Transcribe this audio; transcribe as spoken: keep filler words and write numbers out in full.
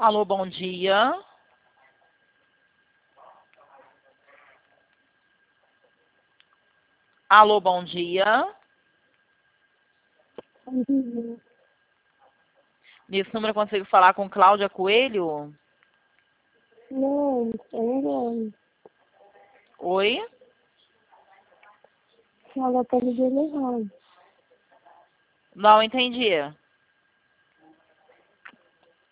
Alô, bom dia. Alô, bom dia. Uhum. Nesse número eu consigo falar com Cláudia Coelho? Não, é verdade. Oi? Ela tá ligando errado. Não entendi.